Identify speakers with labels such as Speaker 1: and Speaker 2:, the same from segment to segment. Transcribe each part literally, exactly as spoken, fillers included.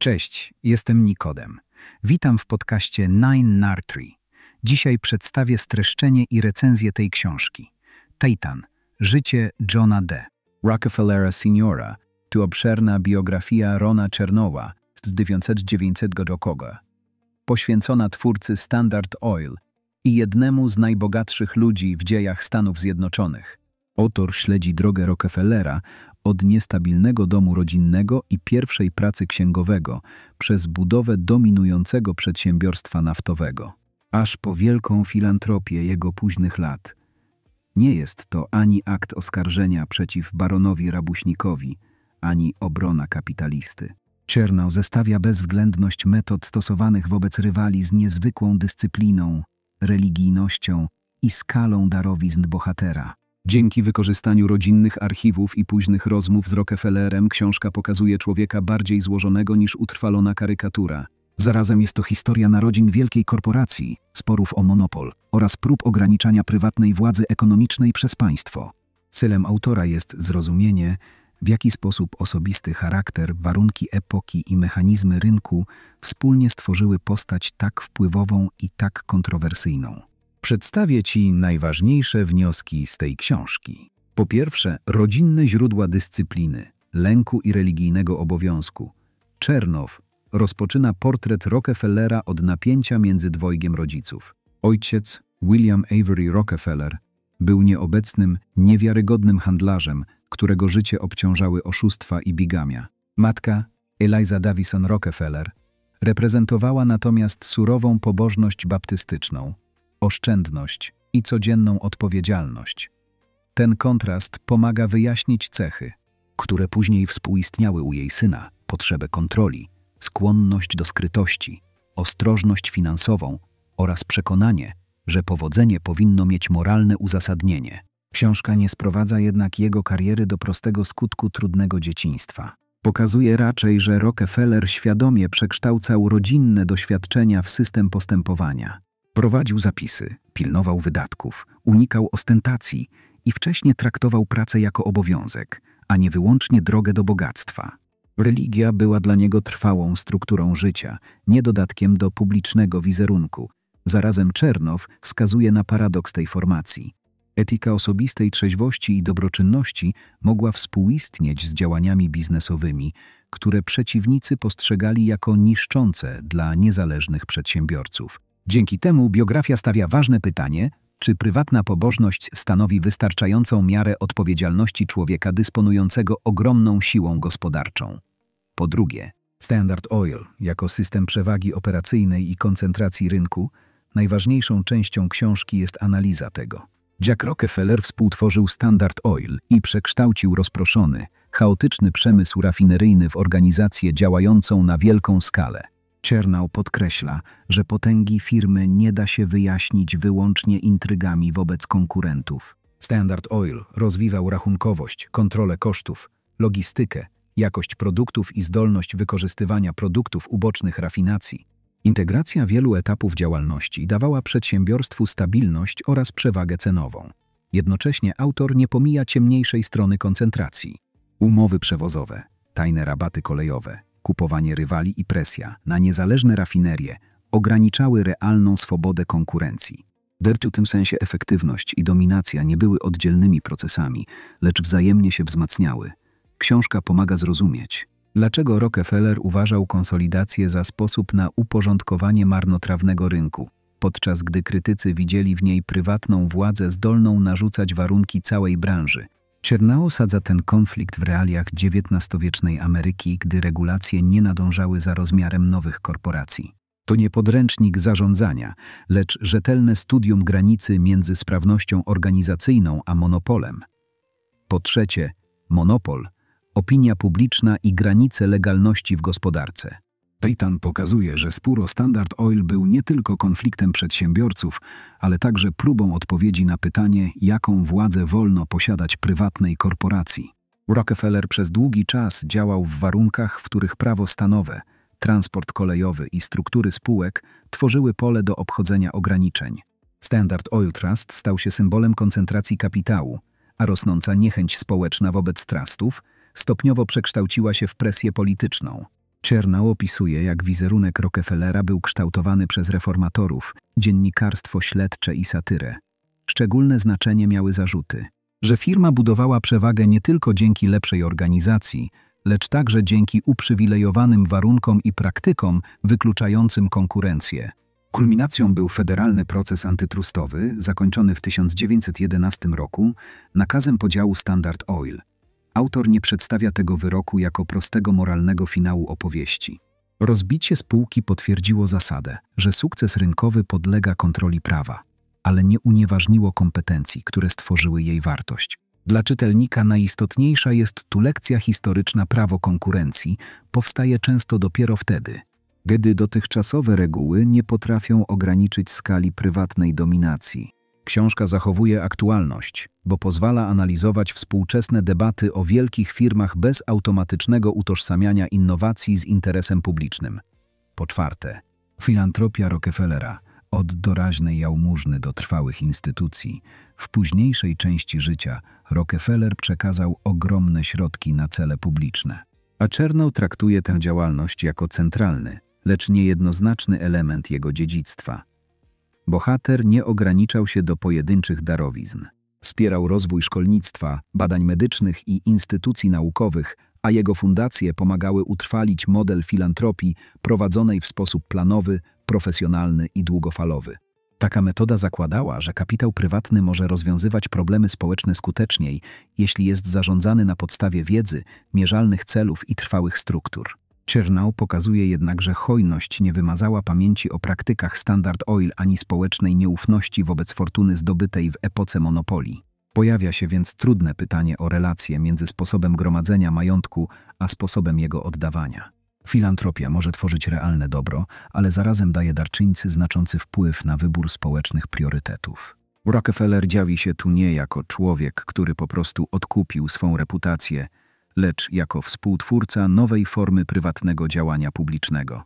Speaker 1: Cześć, jestem Nikodem. Witam w podcaście Nine Nartree. Dzisiaj przedstawię streszczenie i recenzję tej książki. Titan. Życie Johna D. Rockefellera seniora to obszerna biografia Rona Chernowa z tysiąc dziewięćset roku, poświęcona twórcy Standard Oil i jednemu z najbogatszych ludzi w dziejach Stanów Zjednoczonych. Autor śledzi drogę Rockefellera od niestabilnego domu rodzinnego i pierwszej pracy księgowego przez budowę dominującego przedsiębiorstwa naftowego, aż po wielką filantropię jego późnych lat. Nie jest to ani akt oskarżenia przeciw baronowi rabuśnikowi, ani obrona kapitalisty. Chernow zestawia bezwzględność metod stosowanych wobec rywali z niezwykłą dyscypliną, religijnością i skalą darowizn bohatera. Dzięki wykorzystaniu rodzinnych archiwów i późnych rozmów z Rockefellerem książka pokazuje człowieka bardziej złożonego niż utrwalona karykatura. Zarazem jest to historia narodzin wielkiej korporacji, sporów o monopol oraz prób ograniczania prywatnej władzy ekonomicznej przez państwo. Celem autora jest zrozumienie, w jaki sposób osobisty charakter, warunki epoki i mechanizmy rynku wspólnie stworzyły postać tak wpływową i tak kontrowersyjną. Przedstawię Ci najważniejsze wnioski z tej książki. Po pierwsze, rodzinne źródła dyscypliny, lęku i religijnego obowiązku. Chernow rozpoczyna portret Rockefellera od napięcia między dwojgiem rodziców. Ojciec, William Avery Rockefeller, był nieobecnym, niewiarygodnym handlarzem, którego życie obciążały oszustwa i bigamia. Matka, Eliza Davison Rockefeller, reprezentowała natomiast surową pobożność baptystyczną, oszczędność i codzienną odpowiedzialność. Ten kontrast pomaga wyjaśnić cechy, które później współistniały u jej syna: potrzebę kontroli, skłonność do skrytości, ostrożność finansową oraz przekonanie, że powodzenie powinno mieć moralne uzasadnienie. Książka nie sprowadza jednak jego kariery do prostego skutku trudnego dzieciństwa. Pokazuje raczej, że Rockefeller świadomie przekształcał rodzinne doświadczenia w system postępowania. Prowadził zapisy, pilnował wydatków, unikał ostentacji i wcześnie traktował pracę jako obowiązek, a nie wyłącznie drogę do bogactwa. Religia była dla niego trwałą strukturą życia, nie dodatkiem do publicznego wizerunku. Zarazem Chernow wskazuje na paradoks tej formacji. Etyka osobistej trzeźwości i dobroczynności mogła współistnieć z działaniami biznesowymi, które przeciwnicy postrzegali jako niszczące dla niezależnych przedsiębiorców. Dzięki temu biografia stawia ważne pytanie, czy prywatna pobożność stanowi wystarczającą miarę odpowiedzialności człowieka dysponującego ogromną siłą gospodarczą. Po drugie, Standard Oil jako system przewagi operacyjnej i koncentracji rynku, najważniejszą częścią książki jest analiza tego. Jack Rockefeller współtworzył Standard Oil i przekształcił rozproszony, chaotyczny przemysł rafineryjny w organizację działającą na wielką skalę. Chernow podkreśla, że potęgi firmy nie da się wyjaśnić wyłącznie intrygami wobec konkurentów. Standard Oil rozwijał rachunkowość, kontrolę kosztów, logistykę, jakość produktów i zdolność wykorzystywania produktów ubocznych rafinacji. Integracja wielu etapów działalności dawała przedsiębiorstwu stabilność oraz przewagę cenową. Jednocześnie autor nie pomija ciemniejszej strony koncentracji. Umowy przewozowe, tajne rabaty kolejowe, kupowanie rywali i presja na niezależne rafinerie ograniczały realną swobodę konkurencji. W tym sensie efektywność i dominacja nie były oddzielnymi procesami, lecz wzajemnie się wzmacniały. Książka pomaga zrozumieć, dlaczego Rockefeller uważał konsolidację za sposób na uporządkowanie marnotrawnego rynku, podczas gdy krytycy widzieli w niej prywatną władzę zdolną narzucać warunki całej branży. Chernow osadza ten konflikt w realiach dziewiętnastowiecznej Ameryki, gdy regulacje nie nadążały za rozmiarem nowych korporacji. To nie podręcznik zarządzania, lecz rzetelne studium granicy między sprawnością organizacyjną a monopolem. Po trzecie, monopol, opinia publiczna i granice legalności w gospodarce. Titan pokazuje, że spór o Standard Oil był nie tylko konfliktem przedsiębiorców, ale także próbą odpowiedzi na pytanie, jaką władzę wolno posiadać prywatnej korporacji. Rockefeller przez długi czas działał w warunkach, w których prawo stanowe, transport kolejowy i struktury spółek tworzyły pole do obchodzenia ograniczeń. Standard Oil Trust stał się symbolem koncentracji kapitału, a rosnąca niechęć społeczna wobec trustów stopniowo przekształciła się w presję polityczną. Czernau opisuje, jak wizerunek Rockefellera był kształtowany przez reformatorów, dziennikarstwo śledcze i satyrę. Szczególne znaczenie miały zarzuty, że firma budowała przewagę nie tylko dzięki lepszej organizacji, lecz także dzięki uprzywilejowanym warunkom i praktykom wykluczającym konkurencję. Kulminacją był federalny proces antytrustowy, zakończony w tysiąc dziewięćset jedenastym roku nakazem podziału Standard Oil. Autor nie przedstawia tego wyroku jako prostego moralnego finału opowieści. Rozbicie spółki potwierdziło zasadę, że sukces rynkowy podlega kontroli prawa, ale nie unieważniło kompetencji, które stworzyły jej wartość. Dla czytelnika najistotniejsza jest tu lekcja historyczna. Prawo konkurencji powstaje często dopiero wtedy, gdy dotychczasowe reguły nie potrafią ograniczyć skali prywatnej dominacji. Książka zachowuje aktualność, bo pozwala analizować współczesne debaty o wielkich firmach bez automatycznego utożsamiania innowacji z interesem publicznym. Po czwarte, filantropia Rockefellera. Od doraźnej jałmużny do trwałych instytucji. W późniejszej części życia Rockefeller przekazał ogromne środki na cele publiczne. A Czernau traktuje tę działalność jako centralny, lecz niejednoznaczny element jego dziedzictwa. Bohater nie ograniczał się do pojedynczych darowizn. Wspierał rozwój szkolnictwa, badań medycznych i instytucji naukowych, a jego fundacje pomagały utrwalić model filantropii prowadzonej w sposób planowy, profesjonalny i długofalowy. Taka metoda zakładała, że kapitał prywatny może rozwiązywać problemy społeczne skuteczniej, jeśli jest zarządzany na podstawie wiedzy, mierzalnych celów i trwałych struktur. Czernau pokazuje jednak, że hojność nie wymazała pamięci o praktykach Standard Oil ani społecznej nieufności wobec fortuny zdobytej w epoce monopolii. Pojawia się więc trudne pytanie o relację między sposobem gromadzenia majątku a sposobem jego oddawania. Filantropia może tworzyć realne dobro, ale zarazem daje darczyńcy znaczący wpływ na wybór społecznych priorytetów. Rockefeller dziawi się tu nie jako człowiek, który po prostu odkupił swą reputację, lecz jako współtwórca nowej formy prywatnego działania publicznego.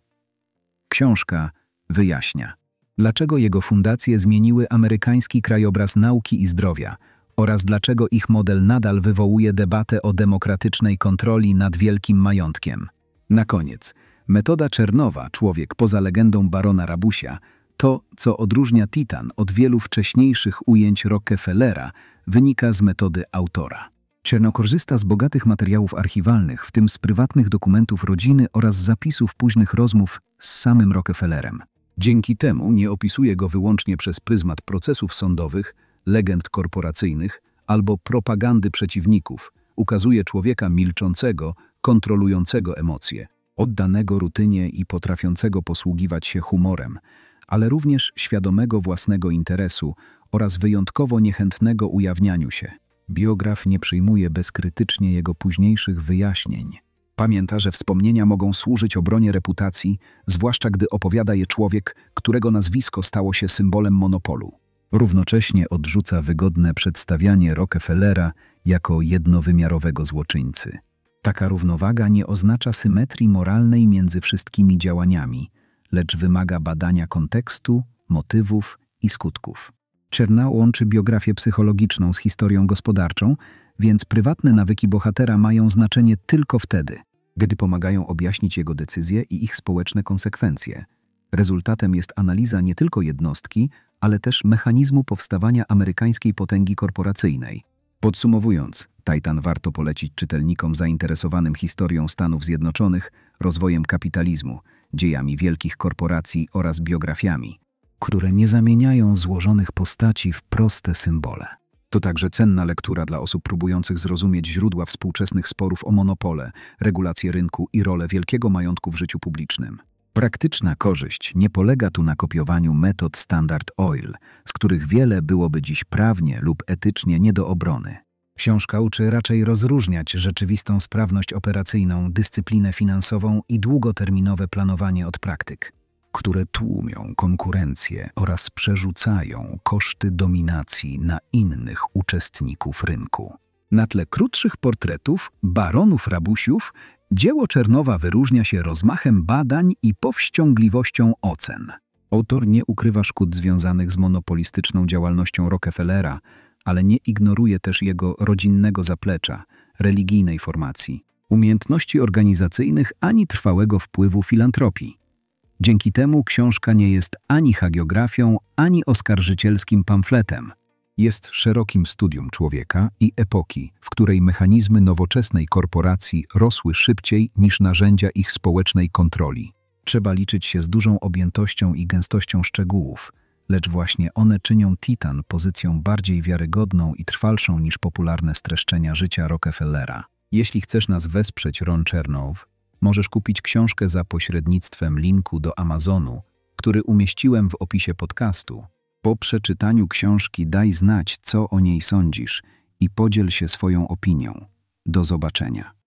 Speaker 1: Książka wyjaśnia, dlaczego jego fundacje zmieniły amerykański krajobraz nauki i zdrowia oraz dlaczego ich model nadal wywołuje debatę o demokratycznej kontroli nad wielkim majątkiem. Na koniec, metoda Czernowa, człowiek poza legendą barona Rabusia, to, co odróżnia Titan od wielu wcześniejszych ujęć Rockefellera, wynika z metody autora. Czernau korzysta z bogatych materiałów archiwalnych, w tym z prywatnych dokumentów rodziny oraz zapisów późnych rozmów z samym Rockefellerem. Dzięki temu nie opisuje go wyłącznie przez pryzmat procesów sądowych, legend korporacyjnych albo propagandy przeciwników. Ukazuje człowieka milczącego, kontrolującego emocje, oddanego rutynie i potrafiącego posługiwać się humorem, ale również świadomego własnego interesu oraz wyjątkowo niechętnego ujawnianiu się. Biograf nie przyjmuje bezkrytycznie jego późniejszych wyjaśnień. Pamięta, że wspomnienia mogą służyć obronie reputacji, zwłaszcza gdy opowiada je człowiek, którego nazwisko stało się symbolem monopolu. Równocześnie odrzuca wygodne przedstawianie Rockefellera jako jednowymiarowego złoczyńcy. Taka równowaga nie oznacza symetrii moralnej między wszystkimi działaniami, lecz wymaga badania kontekstu, motywów i skutków. Czernau łączy biografię psychologiczną z historią gospodarczą, więc prywatne nawyki bohatera mają znaczenie tylko wtedy, gdy pomagają objaśnić jego decyzje i ich społeczne konsekwencje. Rezultatem jest analiza nie tylko jednostki, ale też mechanizmu powstawania amerykańskiej potęgi korporacyjnej. Podsumowując, Titan warto polecić czytelnikom zainteresowanym historią Stanów Zjednoczonych, rozwojem kapitalizmu, dziejami wielkich korporacji oraz biografiami, które nie zamieniają złożonych postaci w proste symbole. To także cenna lektura dla osób próbujących zrozumieć źródła współczesnych sporów o monopole, regulację rynku i rolę wielkiego majątku w życiu publicznym. Praktyczna korzyść nie polega tu na kopiowaniu metod Standard Oil, z których wiele byłoby dziś prawnie lub etycznie nie do obrony. Książka uczy raczej rozróżniać rzeczywistą sprawność operacyjną, dyscyplinę finansową i długoterminowe planowanie od praktyk, które tłumią konkurencję oraz przerzucają koszty dominacji na innych uczestników rynku. Na tle krótszych portretów baronów rabusiów dzieło Czernowa wyróżnia się rozmachem badań i powściągliwością ocen. Autor nie ukrywa szkód związanych z monopolistyczną działalnością Rockefellera, ale nie ignoruje też jego rodzinnego zaplecza, religijnej formacji umiejętności organizacyjnych ani trwałego wpływu filantropii. Dzięki temu książka nie jest ani hagiografią, ani oskarżycielskim pamfletem. Jest szerokim studium człowieka i epoki, w której mechanizmy nowoczesnej korporacji rosły szybciej niż narzędzia ich społecznej kontroli. Trzeba liczyć się z dużą objętością i gęstością szczegółów, lecz właśnie one czynią Titan pozycją bardziej wiarygodną i trwalszą niż popularne streszczenia życia Rockefellera. Jeśli chcesz nas wesprzeć, Ron Chernow, możesz kupić książkę za pośrednictwem linku do Amazonu, który umieściłem w opisie podcastu. Po przeczytaniu książki daj znać, co o niej sądzisz i podziel się swoją opinią. Do zobaczenia.